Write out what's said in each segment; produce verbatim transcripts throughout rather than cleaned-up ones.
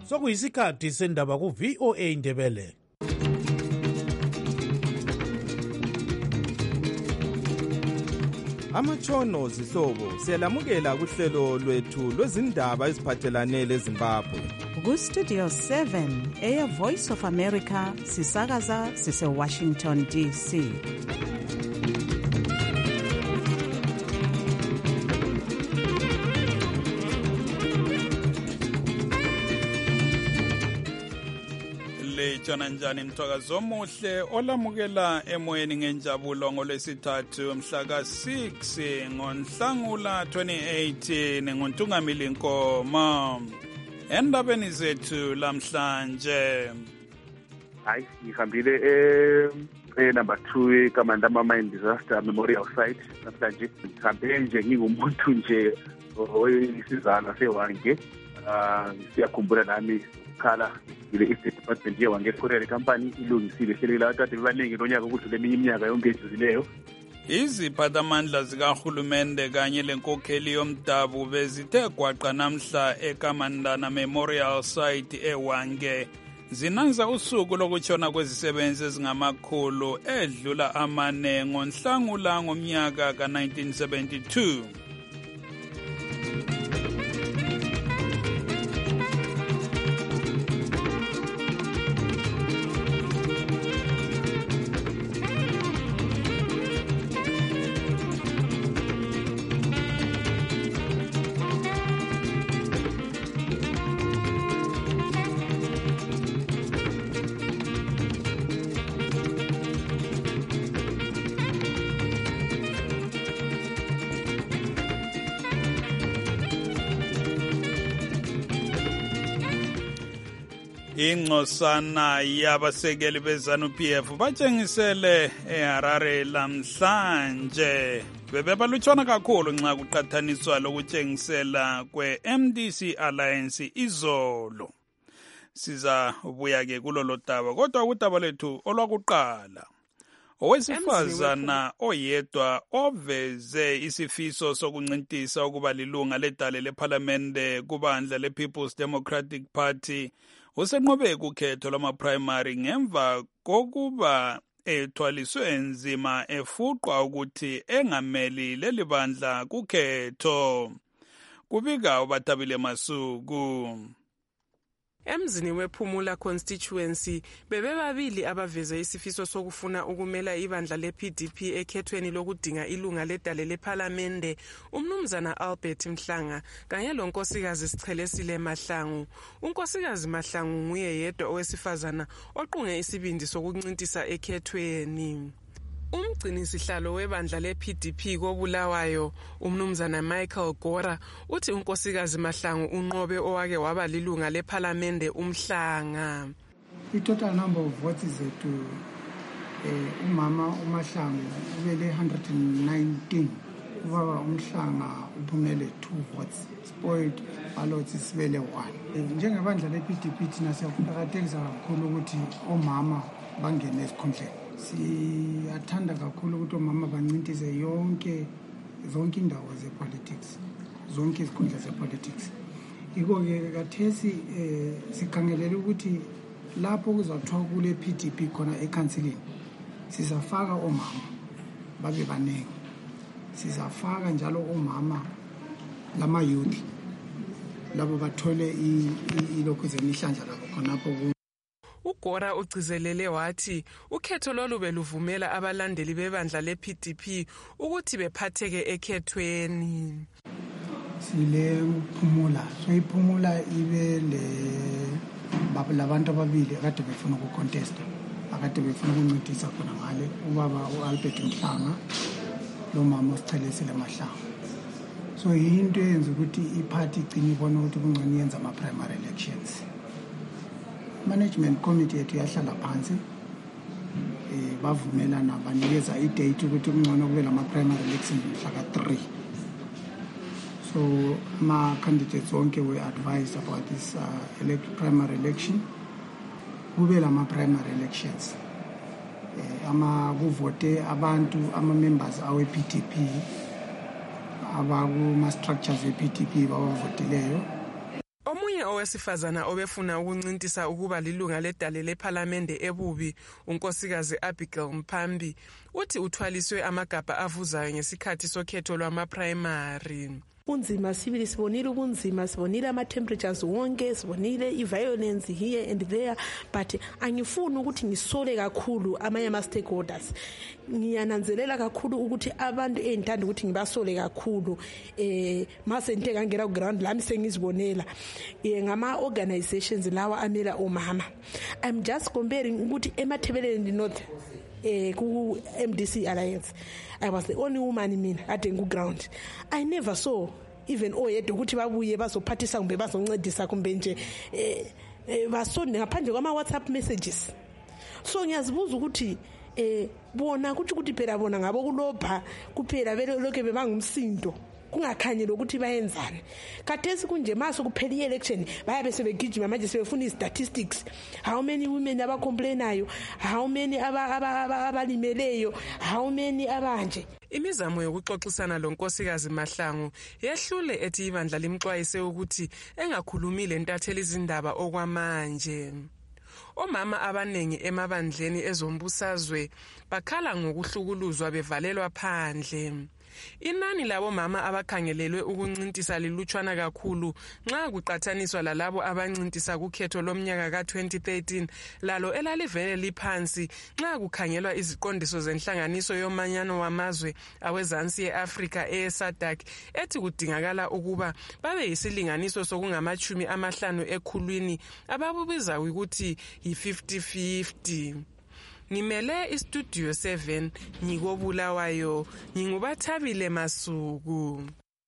sokuyisikhathi sendaba ku-V O A Indebele. Amatshono zihlobo siyalamukela kuhlelo lwethu lwezindaba eziphathelane leZimbabwe. Ku-Studio seven, Air Voice of America, sisakaza sise-Washington D C. Lejana njani mthakazo omuhle olamukela emoyeni ngenjabulo ngolwesithathu mhla ka six ngoNhlangula twenty eighteen ngoNtungamili Nkomo. Endabeni zethu lamhlanje hayi ngihambile eh eh number two Kamandama Mine Disaster Memorial Site namhlanje ngihambe nje ngingumuntu nje oyisizana sewange ah siyakhumbula nami khala ile State Department yewange Courier Company ilungisile hlelela kade bebaningi nonyaka ukuthi leminye iminyaka yonke edlulileyo. Iziphathamandla zikahulumende kanye lenkokheli yomdabu bezithe gwaqa namhla eKamandana Memorial Site ewange zinanza usuku lokutshona kwezisebenzi ezingamakhulu edlula amane ngoNhlangula ngomnyaka ka nineteen seventy-two. Ingcosana yabasekeli beZANU-P F batshengisele eHarare lamhlanje bebebalutshwana kakhulu nxa kuqathaniswa lokutshengisela kwe-M D C Alliance izolo. Sizabuya ke kulolo daba kodwa udaba lethu olwakuqala owesifazana oyedwa oveze isifiso sokuncintisa ukuba lilunga ledale lephalamende kubandla le-People's Democratic Party usenqobe kukhetho lwama-primary ngemva kokuba ethwaliswe nzima efuqwa ukuthi engameli leli bandla kukhetho. Kubika uBatabile Masuku. Emzini wePhumula constituency bebebabili abaveze isifiso sokufuna ukumela ibandla le-P D P ekhethweni lokudinga ilunga ledale lephalamende umnumzana Albert Mhlanga kanye lonkosikazi Sichelesile Mahlangu. Unkosikazi Mahlangu nguye yedwa owesifazana oqunge isibindi sokuncintisa ekhethweni. Umgcini sihlalo webandla le-P D P koBulawayo umnumzana Michael Gora uthi unkosikazi Mahlangu unqobe owake waba lilunga lephalamende uMhlanga. The total number of votes is to uh, umama uMahlangu ubele one hundred nineteen, ubaba uMhlanga uphumele two votes, spoiled ballots isibele one. Njengebandla le-P D P thina siyakuqakathekisa kakhulu ukuthi omama bangene esikhundleni. Siyathanda kakhulu ukuthi omama bancintise yonke zonke indawo zepolitics, zonke izikhundla zepolitics. Iko-ke kathesi eh, sikhangelele ukuthi lapho kuzathiwa kule P D P khona ekhansilini sizafaka omama babe baningi, sizafaka njalo omama lama youth labo bathole ilokhu zenihlandla labo khonapho. uGora ugcizelele wathi ukhetho lolube luvumela abalandeli bebandla le-P D P ukuthi bephatheke ekhethweni. Sile Phumula, so iPhumula ibe le labantu ababili akade befuna ukucontesta, akade befuna ukuncintisa khona ngale ubaba uAlbert Mhlanga lo mama uSichelesile Mahlangu. So into yenza ukuthi iparty igcine ibona ukuthi kungcono yenza ama primary elections. Management committee yethu yahlala phansi eh bavumelana banikeza idate ukuthi kungcono kube lama primary elections mhla ka three. So ma candidates onke were advised about this uh, elect primary election. Kube lama primary elections. Eh ama kuvote abantu ama members awe P D P abaku ma structures e P D P bawavotileyo. Omunye owesifazana obefuna ukuncintisa ukuba lilunga ledale lephalamende ebubi unkosikazi Abigail Mpambi uthi uthwaliswe amagabha avuzayo ngesikhathi sokhetho lwama-primary. Unzima sibili sibonile ubunzima, sibonile ama-temperatures wonke, sibonile i-violence here and there, but angifuni ukuthi ngisole kakhulu amanye ama-stakeholders. Ngiyananzelela kakhulu ukuthi abantu engithanda ukuthi ngibasole kakhulu eh mase into engangena ku ground lami sengizibonela eh ngama-organizations lawa amela omama. I'm just comparing ukuthi eMathebeleni North eh ku M D C Alliance I was the only woman mina ade ngu ground. I never saw even oyedwa ukuthi babuye bazophathisa kumbe bazoncedisa kumbe nje eh basonde ngaphandle kwama WhatsApp messages. So ngiyazibuza ukuthi eh bona kuthi ukuthi phela bona ngabo kulopha kuphela belokho bebangumsindo kungakhanyela ukuthi bayenzani. Khathesi kunje maso kuphela i-election bayabe sebegijima manje sebefuna i-statistics, how many women abacomplainayo, how many abalimeleyo, how many abanje. Imizamo yokuxoxisana lo nkosikazi Mahlangu yehlule ethi ibandla limxwayise ukuthi engakhulumile entatheli izindaba okwamanje. Omama abanengi emabandleni ezombusazwe bakhala ngokuhlukuluzwa bevalelwa phandle. Inani labo mama abakhangelelwe ukuncintisa lilutshwana kakhulu nxa kuqathaniswa lalabo abancintisa kukhetho lomnyaka ka twenty thirteen lalo elalivele liphansi nxa kukhangelwa iziqondiso zenhlanganiso yomanyano wamazwe awezansi eAfrika eSADC ethi kudingakala ukuba babe yisilinganiso sokungamachumi amahlanu ekhulwini ababubiza ukuthi yi fifty fifty. Ngimele istudio seven ngikobulawayo ngingubathabile Masuku.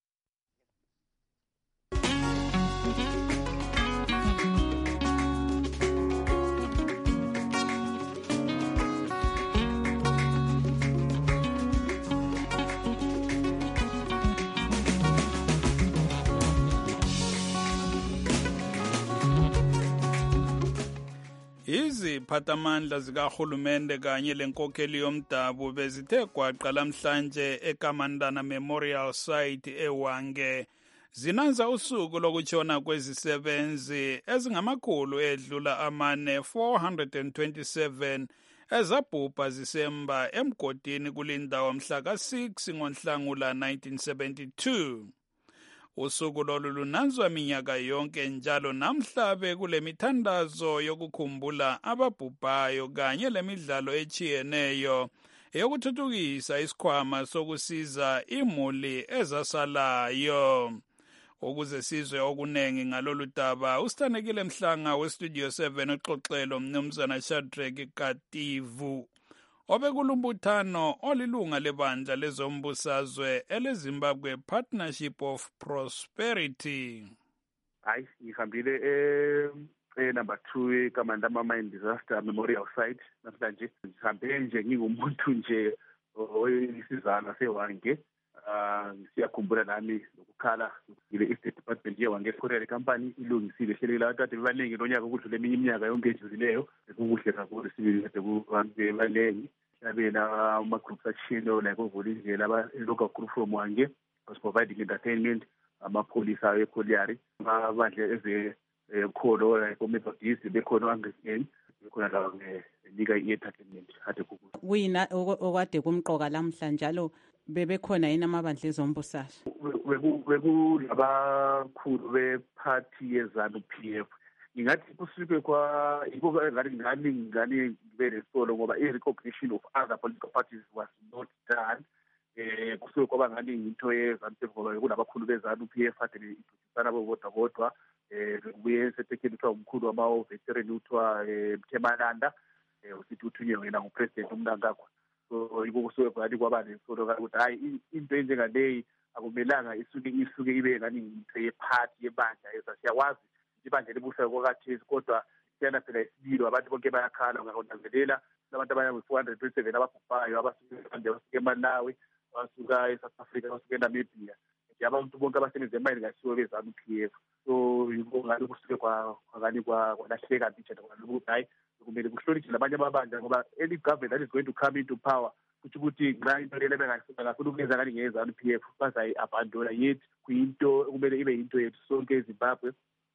Iziphathamandla zikahulumende kanye lenkokheli yomdabu bezithe gwaqa lamhlanje eKamandana Memorial Site eWange zinanza usuku lokutshona kwezisebenzi ezingamakhulu edlula amane four hundred twenty-seven ezabhubha zisemba emgodini kulindawo mhla ka six ngoNhlangula nineteen seventy-two. Usuku lolu lunanzwa minyaka yonke njalo namhla bekule mithandazo yokukhumbula ababhubhayo kanye lemidlalo echiyeneyo eyokuthuthukisa isikhwama sokusiza imuli ezasalayo. Ukuze sizwe okunengi ngalolu daba usithandekile Mhlanga westudio seven uxoxelo mnumzana Shadrack Kativu obekulumbuthano olilunga lebandla lezombusazwe eleZimbabwe Partnership of Prosperity. Hayi ngihambile eh eh number two eKamandana Mine Disaster Memorial Site namhlanje. Ngihambe nje ngingumuntu nje oyisizana seWange. Ah siyakhumbula nami lokukhala ile Estate Department yeWange Courier Company ilungisile hlelo labantu bebaningi lonyaka ukudlula eminye iminyaka yonke edlulileyo ekuhle kakhulu sibili kade kubantu bebaningi labena ama groups achino like ovolunteer aba local group from Wange was providing entertainment amapholisa eKholiari abandle eze kholo like Methodist bekhona Anglican bekhona la nika i-entertainment hade kuku kuyina okade kumqoka lamhla njalo bebekhona yini amabandla ezombusazwe bekulabakhulu beparty yeZANU P F. Ngingathi kusuke kwa ibuka ngani ngani ngani very solo ngoba i-recognition of other political parties was not done. Eh kusuke kwaba ngani into yeZANU P F ngoba kunabakhulu beZANU P F ade idudisana bodwa bodwa eh kubuye setekeni kuthiwa umkhulu wama-veteran uthiwa Mthemalanda eh usithi uthunywe wena ngupresident uMnangagwa. So ikusuke kwathi kwaba nesolo ukuthi hayi into enjengaleyi akumelanga isuke isuke ibe ngani into yeparty yebandla ezasiyakwazi ibandla libusa kwakathesi kodwa siyana phela isibilo abantu bonke bayakhala ngakonanzelela abantu abanye four hundred twenty-seven ababhubhayo abasuke abasuke eMalawi abasuka eSouth Africa abasuke eNamibia nje abantu bonke abasebenza emayini ngasiwe beZANU P F. So yiko ngani kusuke kwa ngani kwa kwalahleka bithi ngoba hayi kumele kuhlonishwe labanye amabandla ngoba any government that is going to come into power kuthi ukuthi nxa into lele bengafuna ukwenza ngani ngeZANU P F bazayi abandona yethu kuyinto kumele ibe yinto yethu sonke eZimbabwe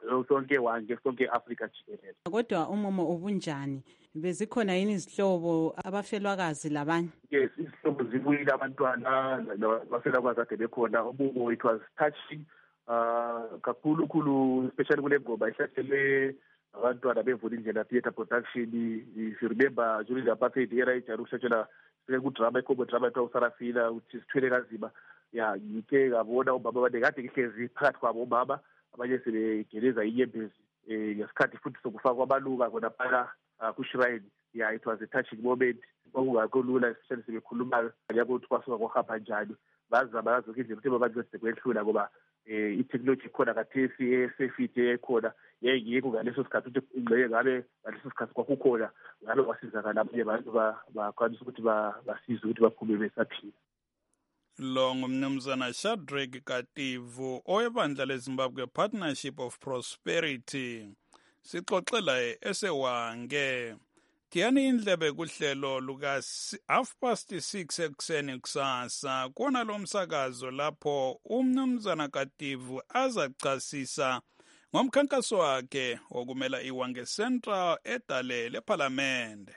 sonke wanke sonke Africa jikelele. Kodwa umumo ubunjani? Bezikhona yini izihlobo abafelwakazi labanye? Yes, izihlobo zibuyile abantwana abafelwakazi ade bekhona. Umumo it was touching uh kakhulu khulu, especially kule ngoba ihlathelwe abantwana bevula indlela theater production. If you remember during the apartheid era iJarushachela sekudrama ikobo drama etwa uSarafina uthi sithwele kanzima. Ya ngike ngabona ubaba bade kade ihlezi phakathi kwabo ubaba abanye sebegeleza inyembezi eh ngesikhathi futhi sokufa kwabaluka kona phaka kuShrine. Yeah, it was a touching moment. Okungakho lula especially sebekhuluma yakuthi kwasuka kwahamba njani. Bazama bazokho indlela ukuthi abantu besekwedlula ngoba eh i-technology khona kathesi esefite ekhona yayingekho ngaleso sikhathi ukuthi ingxenye ngabe ngaleso sikhathi kwakukhona ngabe kwasizakala abanye abantu bakwanisa ukuthi basize ukuthi baphume besaphila. Lo ngumnumzana Shadrack Kativu owebandla leZimbabwe Partnership of Prosperity. Sixoxela esewange. Tiyani indlebe kuhlelo luka half past six ekuseni kusasa kona lo msakazo lapho umnumzana Kativu azacasisa ngomkhankaso wakhe wokumela iwange Central edale leParliament.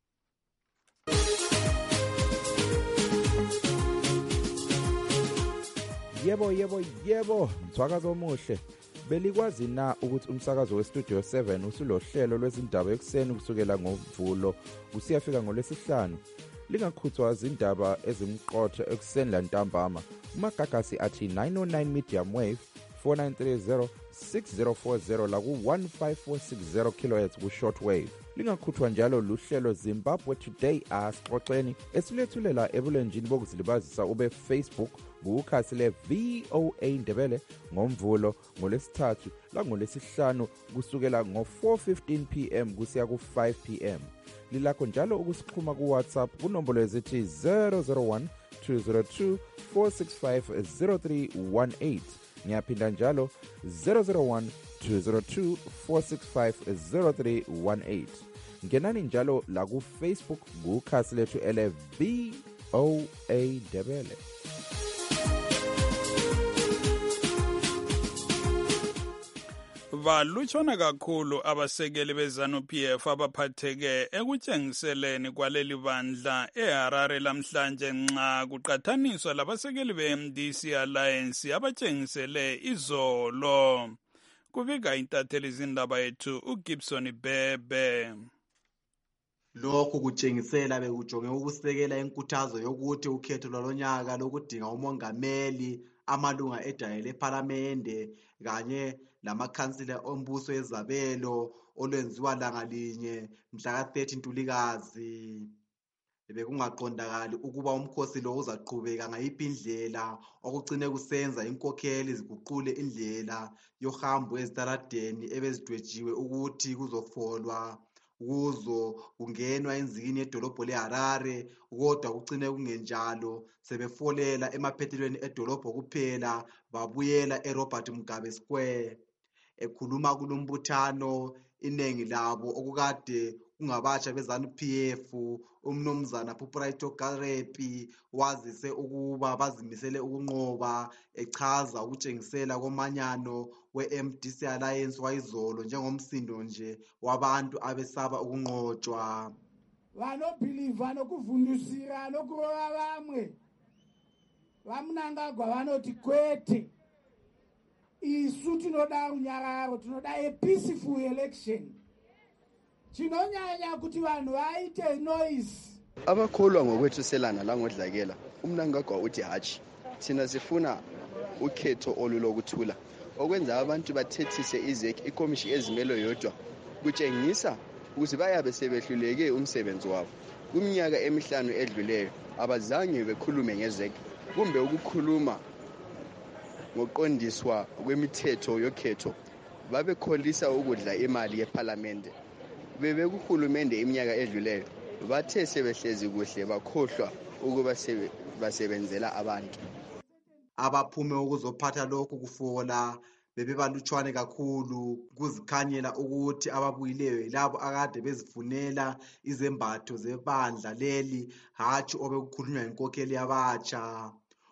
Yebo yebo yebo mthwakazo omuhle. Belikwazi na ukuthi umsakazo weStudio seven usulohlelo lwezindaba ekuseni kusukela ngoMvulo kusiyafika ngolwesihlanu. Lingakhuthwa izindaba ezimqotho ekuseni lantambama. Umagagasi athi nine oh nine medium wave four nine three zero six zero four zero la ku one five four six zero kilohertz ku short wave. Lingakhuthwa njalo luhlelo Zimbabwe Today asixoxeni esilethulela ebulenjini bokuzilibazisa ube Facebook kukhasi le V O A Ndebele ngoMvulo ngolesithathu la ngolesihlanu kusukela ngo four fifteen p m kusiya ku five p m. Lilakho njalo ukusixhuma ku WhatsApp kunombolo ezithi zero zero one two zero two four six five zero three one eight. Ngiyaphinda njalo zero zero one two zero two four six five zero three one eight. Ngenani njalo la ku Facebook kukhasi lethu ele V O A Ndebele. Balutshwana kakhulu abasekeli beZanu-P F abaphatheke ekutshengiseleni kwaleli bandla eHarare lamhlanje nxa kuqathaniswa labasekeli be-M D C Alliance abatshengisele izolo. Kubika intatheli izindaba yethu uGibson Bebe. Lokhu kutshengisela bekujonge ukusekela inkuthazo yokuthi ukhetho lwalonyaka lokudinga umongameli, amalunga edale leParliamente kanye lamakhansila ombuso ezabelo olwenziwa langa linye mhla ka thirty Ntulikazi. Bekungaqondakali ukuba umkhosi lo uzaqhubeka ngayiphi indlela okugcine kusenza inkokheli ziguqule indlela yohambo ezitaradeni ebezidwejiwe ukuthi kuzofolwa kuzo kungenwa enzikini edolobho leHarare, kodwa kugcine kungenjalo sebefolela emaphethelweni edolobho kuphela babuyela eRobert Mugabe Square. Ekhuluma kulumbuthano inengi labo okukade kungabatsha beZanu-P F, umnumzana Phupuraito Karepi wazise ukuba bazimisele ukunqoba, echaza ukutshengisela komanyano we-M D C Alliance wayizolo njengomsindo nje wabantu abesaba ukunqotshwa. Vanobhiliva nokuvundusira nokurova vamwe vamunangagwa vanoti kwete isu tinoda unyararo, tinoda a peaceful election. Chinonyanya kuti vanhu vaite noise. Abakholwa ngokwethuselana la ngodlakela umnangagwa uthi hatshi thina sifuna ukhetho olulokuthula okwenza abantu bathethise izeki ikomishini ezimelo yodwa kutshengisa ukuthi bayabe sebehluleke umsebenzi wabo. Kuminyaka emihlanu edluleyo abazange bekhulume ngezeki kumbe ukukhuluma ngoqondiswa kwemithetho yokhetho. Babekholisa ukudla imali yeParliament. Bebekuhulumende iminyaka edluleyo bathe sebehlezi kuhle bakhohlwa ukuba basebenzela abantu. Abaphume ukuzophatha lokhu kufola bebebalutshwane kakhulu, kuzikhanyela ukuthi ababuyileyo yilabo akade bezifunela izembatho zebandla leli hatshi obekukhulunywa inkokheli yabatsha.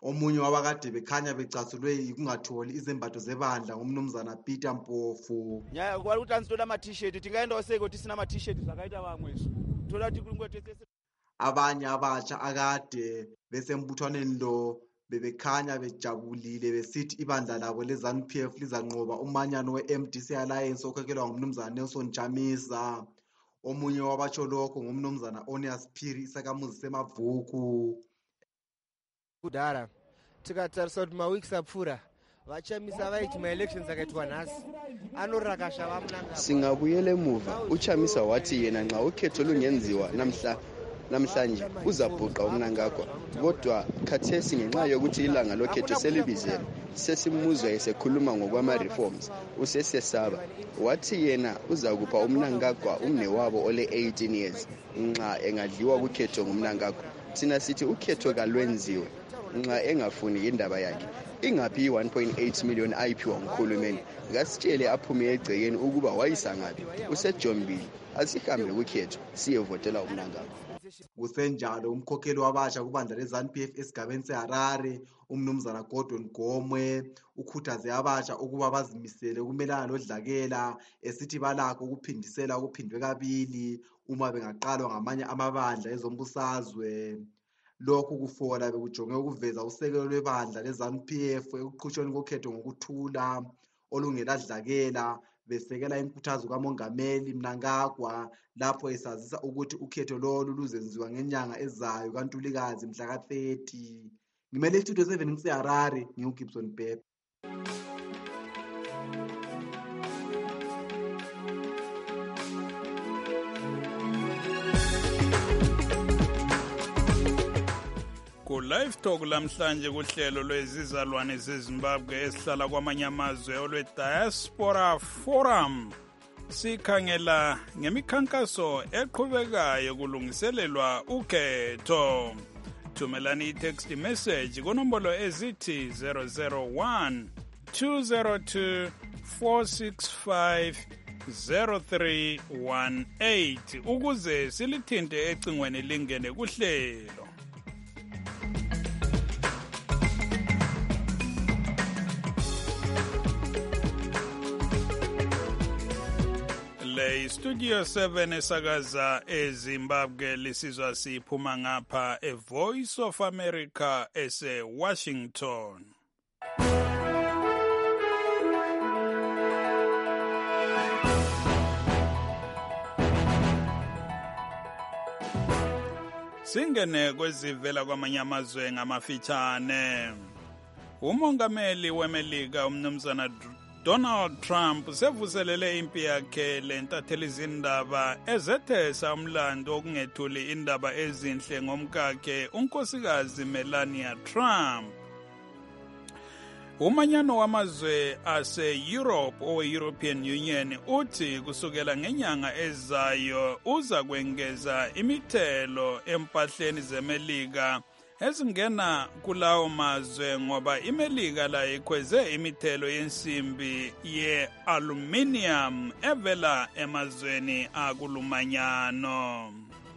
omunye wabakade bekhanya becasulwe kungatholi izembatho zebandla ngumnumzana Peter Mpofu. Nyaya kwali ukuthi anzitola ama t-shirt tingaenda oseko ukuthi sina ama t-shirt zakaita bamwe thola ukuthi kungwethe. Abanye abatsha akade besembuthwaneni lo bebekhanya bejabulile besithi ibandla labo leZANU P F lizanqoba umanyano we-M D C Alliance okhokhelwa ngumnumzana Nelson Chamisa. Omunye wabatsho lokho ngumnumzana Onias Phiri isakamuzi semavuku. Kudara tikatarisa kuti mawiki apfuura vachamisa vaiti ma-elections akaitwa nhasi anorakasha vamunanga. Singabuyela emuva. Uchamisa wathi yena nxa ukhetho lungenziwa namhla namhlanje uzabhuqa umnangagwa, kodwa khathesi ngenxa yokuthi ilanga lokhetho selibizele sesimuzwa esekhuluma ngokwama-reforms usesesaba. Wathi yena uzakupha umnangagwa umnewabo ole eighteen years nxa engadliwa kukhetho ngumnangagwa. Thina sithi ukhetho kalwenziwe nxa engafuni indaba yakhe. Ingaphi one point eight million ayiphiwa ngukhulumeni. Ngasitshele aphume egcekeni ukuba wayisangaphi. Usejombili asihambe kukhetho siyevotela umnangagwa. Kusenjalo umkhokheli wabasha kubandla leZANU P F esigabeni seHarare umnumzana Gordon Gomwe ukhuthaze abasha ukuba bazimisele kumelana lodlakela esithi balakho ukuphindisela ukuphindwe kabili uma bengaqalwa ngamanye amabandla ezombusazwe. Lokhu kufola bekujonge ukuveza usekelo lwebandla leZANU P F ekuqhutshweni kokhetho ngokuthula olungeladlakela besekela inkuthazo kaMongameli Mnangagwa lapho esazisa ukuthi ukhetho lolu luzenziwa ngenyanga ezayo kaNtulikazi mhla ka thirty. Ngimele istudio seven ngiseHarare ngiuGibson Bhebhe. Live Talk lamhlanje kuhlelo lwezizalwane zeZimbabwe esihlala kwamanye amazwe olwe Diaspora Forum sikhangela ngemikhankaso eqhubekayo kulungiselelwa ukhetho. Thumelani i-text message kunombolo ezithi zero zero one two zero two four six five zero three one eight ukuze silithinte ecingweni lingene kuhlelo. Le Studio seven esakaza eZimbabwe lisizwa siphuma ngapha e Voice of America ese Washington. Singene kwezivela kwamanye amazwe ngamafitshane. Umongameli weMelika umnumzana Donald Trump sevuselele impi yakhe lentatheli izindaba ezethesa umlando okungethuli indaba ezinhle ngomkakhe unkosikazi Melania Trump. Umanyano wamazwe ase-Europe owe-European Union uthi kusukela ngenyanga ezayo uza kwengeza imithelo empahleni zeMelika ezingena kulawo mazwe ngoba iMelika la ikhweze imithelo yensimbi ye-aluminium evela emazweni akulumanyano.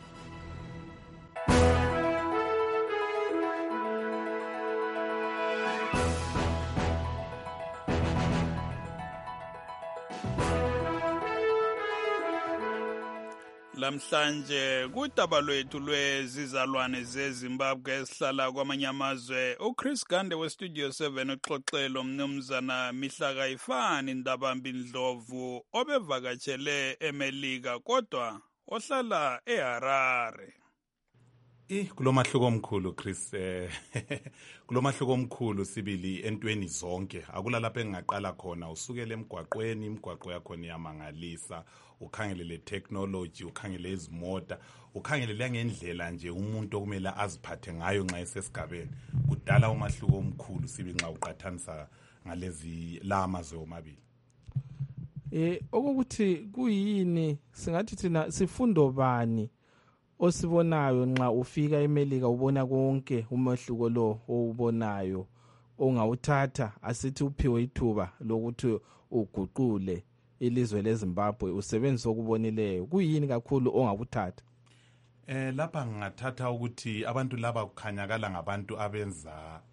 Lamhlanje kudaba lwethu lwezizalwane zeZimbabwe esihlala kwamanye amazwe uChris Gande weStudio seven uxoxelo mnumzana Mihlaka Ifani Ndabambi Ndlovu obevakatshele eMelika kodwa ohlala eHarare. Eh kulomahluko omkhulu Chris eh kulomahluko omkhulu sibili entweni zonke akulalapha engaqala khona usukele emgwaqweni imgwaqo yakho niyamangalisa ukhangele le technology ukhangele izimota ukhangele langendlela nje umuntu okumele aziphathe ngayo nxa esesigabeni kudala umahluko omkhulu sibi nxa uqathanisa ngalezi lamazwe omabili. Eh okuthi kuyini singathi thina sifundo bani osibonayo nxa ufika eMelika ubona konke umahluko lo owubonayo ongawuthatha asithi uphiwe ithuba lokuthi uguqule ilizwe leZimbabwe usebenzisa okubonileyo kuyini kakhulu ongakuthatha? Eh lapha ngingathatha ukuthi abantu laba kukhanyakala ngabantu abenza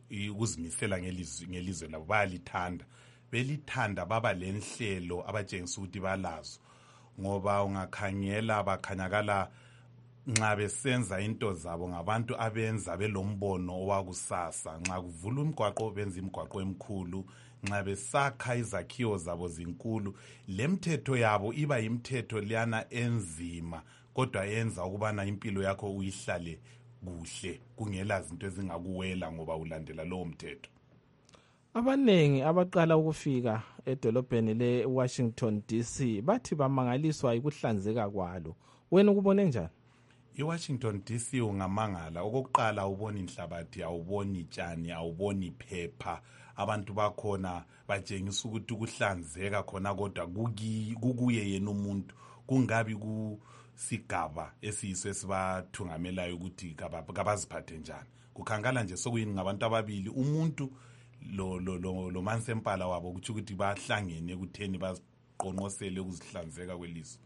ukuzimisela ngelizwe ngelizwe labo bayalithanda belithanda baba lenhlelo abatshengisa ukuthi balazo ngoba ungakhangela bakhanyakala nxa besenza into zabo ngabantu abenza belombono owakusasa nxa kuvula umgwaqo benza imigwaqo emkhulu nxa besakha izakhiwo zabo zinkulu lemthetho yabo iba yimthetho liyana enzima kodwa yenza ukubana impilo yakho uyihlale kuhle kungela zinto ezingakuwela ngoba ulandela lowo mthetho. Abanengi abaqala ukufika edolobheni le-Washington D C bathi bamangaliswa ikuhlanzeka kwalo. Wena ukubone njani? I-Washington D C ungamangala okokuqala ubona inhlabathi awuboni tshani awuboni phepha abantu bakhona batshengisa ukuthi ukuhlanzeka khona kodwa kukuye yena umuntu kungabi kusigaba esiyiso esibathungamelayo ukuthi kabaziphathe njani kukhangala nje sokuyini ngabantu ababili umuntu lo lo lo, lo mansempala wabo ukuthi ukuthi bahlangene ekutheni baziqonqosele ukuzihlanzeka kwelizwe.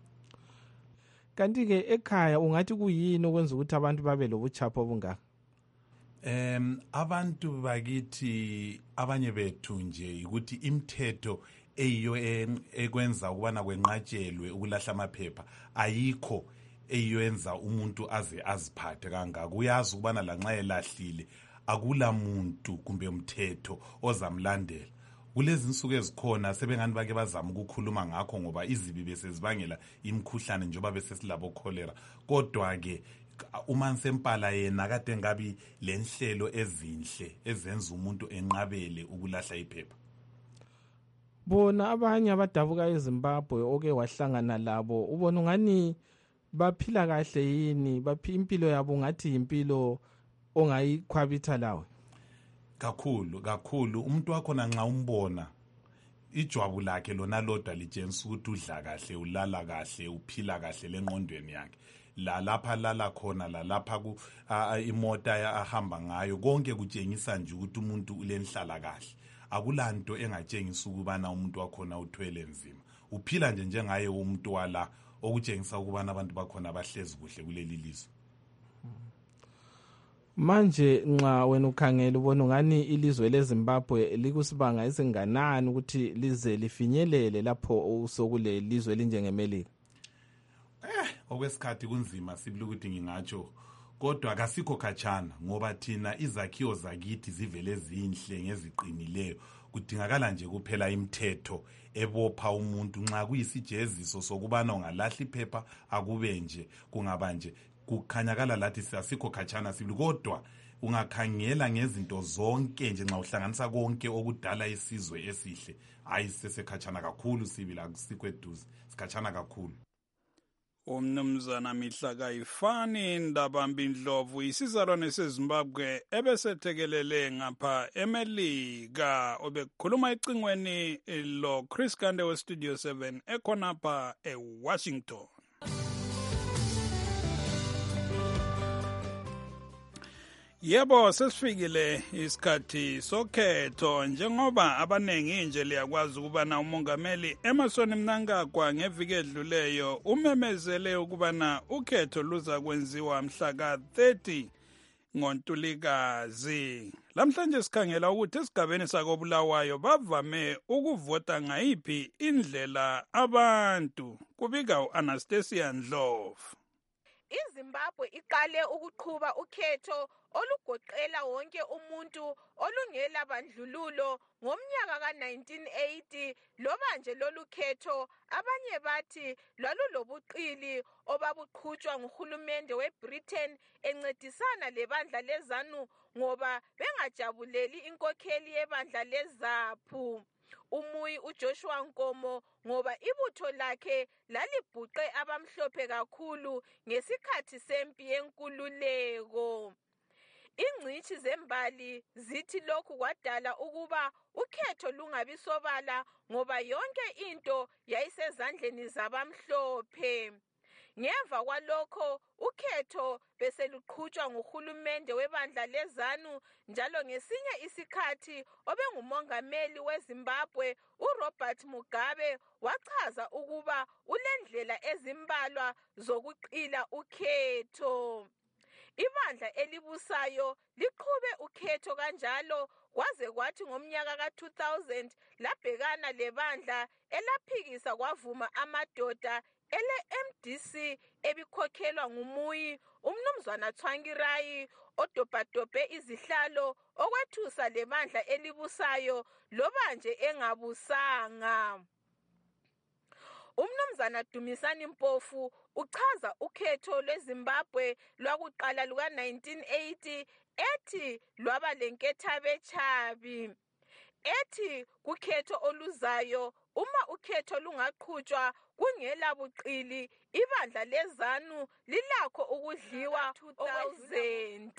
Kanti ke ekhaya ungathi kuyini okwenza ukuthi abantu babe lobuchapho obungaka? Em abantu bakithi abanye bethu nje ukuthi imithetho eyiyo ekwenza ukubana kwenqatshelwe ukulahla amaphepha ayikho eyenza umuntu aze aziphathe kangaka uyazi ukubana lanxa elahlile akula muntu kumbe umthetho ozamlandela kulezi insuku ezikhona sebengani bake bazama ukukhuluma ngakho ngoba izibi besezibangela imikhuhlane njengoba besesilabo cholera kodwa ke umansempala yena kade ngabi lenhlelo ezinhle ezenza umuntu enqabele ukulahla iphepha. Bona abanye abadabuka eZimbabwe oke wahlangana labo ubona ngani baphila kahle yini baphi impilo yabo ngathi impilo ongayikhwabitha lawe? Kakhulu kakhulu umuntu wakho nxa umbona ijwabu lakhe lona lodwa litshengisa ukuthi udla kahle ulala kahle uphila kahle lengqondweni yakhe la lapha lala khona la lapha ku imota ahamba ngayo konke kutshengisa nje ukuthi umuntu ulenhlala kahle akulanto engatshengisa ukubana umuntu wakhona uthwele nzima uphila nje njengaye umuntu wala okutshengisa ukubana abantu bakhona abahlezi kuhle kuleli lizwe. Manje nxa wena ukhangela ubona ngani ilizwe leZimbabwe likusibanga esinganani ukuthi lize lifinyelele lapho usokule lizwe linjengeMelika? Eh okwesikhathi kunzima sibili ukuthi ngingatsho kodwa akasikho khatshana ngoba thina izakhiwo zakithi zivele ezinhle ngeziqinileyo kudingakala nje kuphela imithetho ebopha umuntu nxa kuyisijeziso sokubana ungalahla iphepha akube nje kungaba nje kukhanyakala lathi asikho khatshana sibili kodwa ungakhangela ngezinto zonke nje nxa uhlanganisa konke okudala isizwe esihle hayi sesekhatshana kakhulu sibili akusikho eduze sikhatshana kakhulu. Umnumzana Mihlakayifani Ndabambi Ndlovu isizalwane seZimbabwe ebesethekelele ngapha eMelika obekukhuluma ecingweni lo Chris Gande we Studio seven ekhonapha eWashington. Yebo sesifikile isikhathi sokhetho njengoba abanengi nje liyakwazi ukubana umongameli Emmerson Mnangagwa ngeviki edluleyo umemezele ukubana ukhetho luza kwenziwa mhla ka thirty ngoNtulikazi. Lamhlanje sikhangela ukuthi esigabeni sakobulawayo bavame ukuvota ngayiphi indlela abantu kubika uAnastasia Ndlovu. iZimbabwe iqale ukuqhuba ukhetho olugoqela wonke umuntu olungela bandlululo ngomnyaka ka nineteen eighty loba nje lolu khetho abanye bathi lwalulobuqili obabuqhutshwa nguhulumende weBritain encedisana lebandla leZANU ngoba bengajabuleli inkokheli yebandla leZAPU Umuyi uJoshua Nkomo ngoba ibutho lakhe lalibhuqe abamhlophe kakhulu ngesikhathi sempi yenkululeko. Ingcitshi zembali zithi lokhu kwadala ukuba ukhetho lungabi sobala ngoba yonke into yayisezandleni zabamhlophe. Ngemva kwalokho ukhetho bese luqhutshwa nguhulumende webandla leZANU njalo ngesinye isikhathi obengumongameli weZimbabwe uRobert Mugabe wachaza ukuba ulendlela ezimbalwa zokuqila ukhetho. ibandla elibusayo liqhube ukhetho kanjalo kwaze kwathi ngomnyaka ka two thousand labhekana lebandla elaphikisa kwavuma amadoda ele M D C ebikhokhelwa ngumuyi umnumzwana Tsvangirai odobhadobhe izihlalo okwethusa lebandla elibusayo loba nje engabusanga. Umnumzana Dumisani Mpofu uchaza ukhetho lweZimbabwe lwakuqala luka nineteen eighty ethi lwaba lenkethabe chabi. Ethi kukhetho oluzayo uma ukhetho lungaqhutshwa kungela buqili ibandla leZANU lilakho ukudliwa two thousand.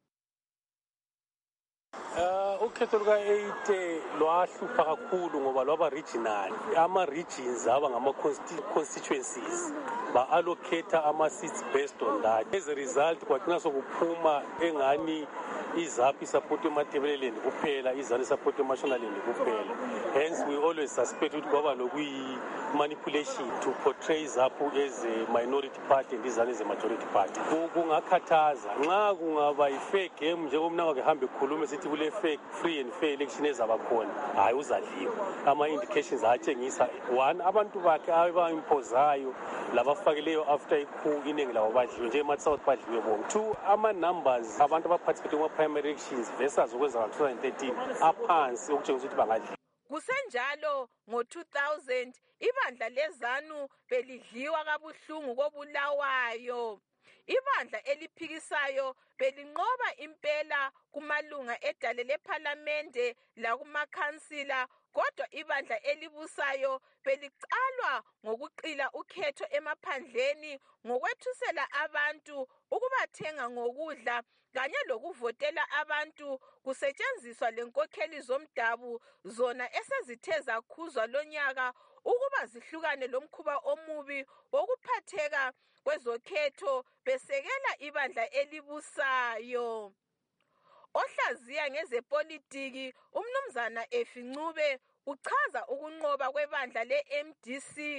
Uh, ukhetho luka eight lwahlupha kakhulu ngoba lwaba regional, ama regions aba ngama constituencies ba allocate ama seats based on that. As a result kwathina sokuphuma engani iZAP support eMathebeleleni kuphela, iZANU support eMashonaland kuphela. Hence we always suspect ukuthi kwaba lokuyi manipulation to portray ZAP as a minority party and iZANU as a majority party. Kungakhathaza nxa kungaba i-fair game njengomna wake hambe khulume sithi kule fake free and fair election ezabakhona hayi uzadliwa. Ama indications atshengisa one abantu bakhe abayimpozayo labafakileyo after ikhu iningi labo badliwe nje eMatsouth badliwe bonke. Two ama numbers abantu abaparticipate kuma primary elections versus okwenza ka twenty thirteen aphansi okutshengisa ukuthi bangadliwa. Kusenjalo ngo two thousand ibandla leZANU belidliwa kabuhlungu kobulawayo. Ibandla eliphikisayo belinqoba impela kumalunga edale leParliamente la kumakhansila kodwa ibandla elibusayo belicalwa ngokuqila ukhetho emaphandleni ngokwethusela abantu ukubathenga ngokudla kanye lokuvotela abantu kusetshenziswa lenkokheli zomdabu zona esezithe zakhuzwa lonyaka ukuba zihlukane lomkhuba omubi wokuphatheka kwezokhetho besekela ibandla elibusayo. Ohlaziya ngezepolitiki umnumzana Efincube uchaza ukunqoba kwebandla le-M D C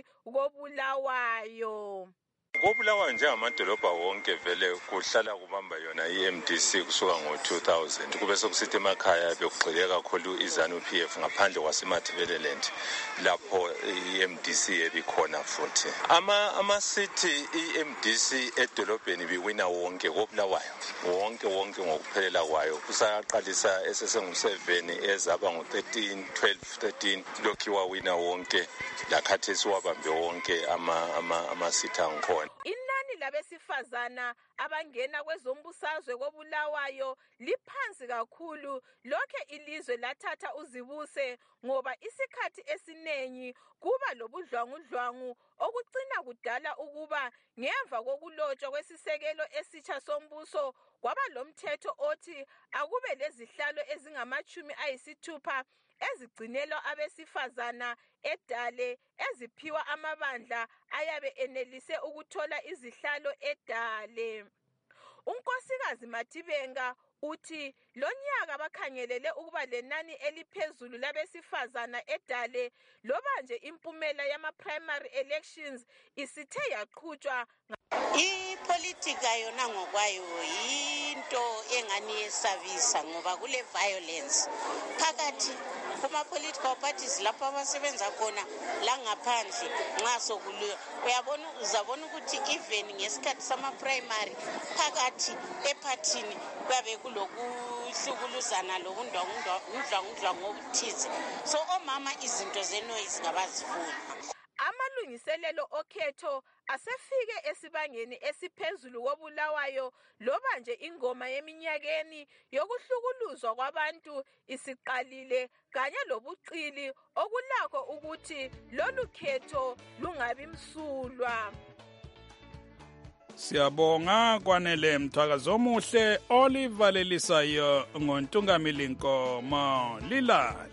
kobulawayo. Kobulawayo njengamadolobha wonke vele kuhlala kubamba yona i-M D C kusuka ngo two thousand kube sokusithi emakhaya bekugxile kakhulu iZANU P F ngaphandle kwaseMathebeleland lapho i-M D C ebikhona futhi ama ama city i-M D C edolobheni biwina wonke kobulawayo wonke wonke ngokuphelela kwayo kusaqalisa esesengu seven ezaba ngo thirteen twelve thirteen lokhiwa wina wonke lakhathesi wabambe wonke ama ama ama city angkhona. Inani labesifazana abangena kwezombusazwe kobulawayo liphansi kakhulu lokho ilizwe lathatha uzibuse ngoba isikhathi esinengi kuba lobudlwangudlwangu okucina kudala ukuba ngemva kokulotshwa kwesisekelo esitsha sombuso kwaba lomthetho othi akube lezihlalo ezingamachumi ayisithupha ezigcinelwa abesifazana edale eziphiwa amabandla ayabe enelise ukuthola izihlalo edale. Unkosikazi Matibenga uthi lonyaka bakhangelele ukuba lenani eliphezulu labesifazana edale loba nje impumela yama primary elections isithe yaqhutshwa. Ipolitika yona ngokwayo into engani yesabisa ngoba kule violence phakathi kuma political parties lapho abasebenza khona la ngaphandle nxa sokuliwa uyabona uzabona ukuthi even ngesikhathi sama primary phakathi epartini kwabe kulokuhlukuluzana lokundwangudwa ngokuthize so omama izinto zenoise ngabazifuna. Amalungiselelo okhetho asefike esibangeni esiphezulu kobulawayo loba nje ingoma yeminyakeni yokuhlukuluzwa kwabantu isiqalile kanye lobuqili okulakho ukuthi lolu khetho lungabi msulwa. Siyabonga kwanele Mthwakazi omuhle olivalelisayo ngontungamili Nkomo Lilale.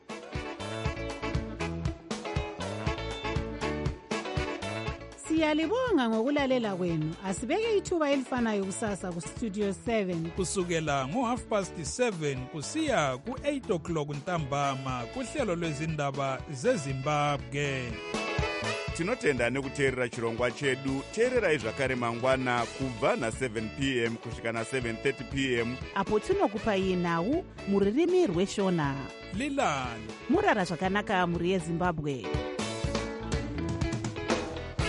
Siyalibonga ngokulalela kwenu. Asibeke ithuba elifanayo kusasa ku Studio seven kusukela ngo half past seven kusiya ku eight o'clock ntambama kuhlelo lwezindaba zeZimbabwe. tinotenda nekuteerera chirongwa chedu. Teererai zvakare mangwana kubva na seven p m kusvika na seven thirty p m apo tinokupai nhau muririmi rweshona. lilani murara zvakanaka mhuri yezimbabwe.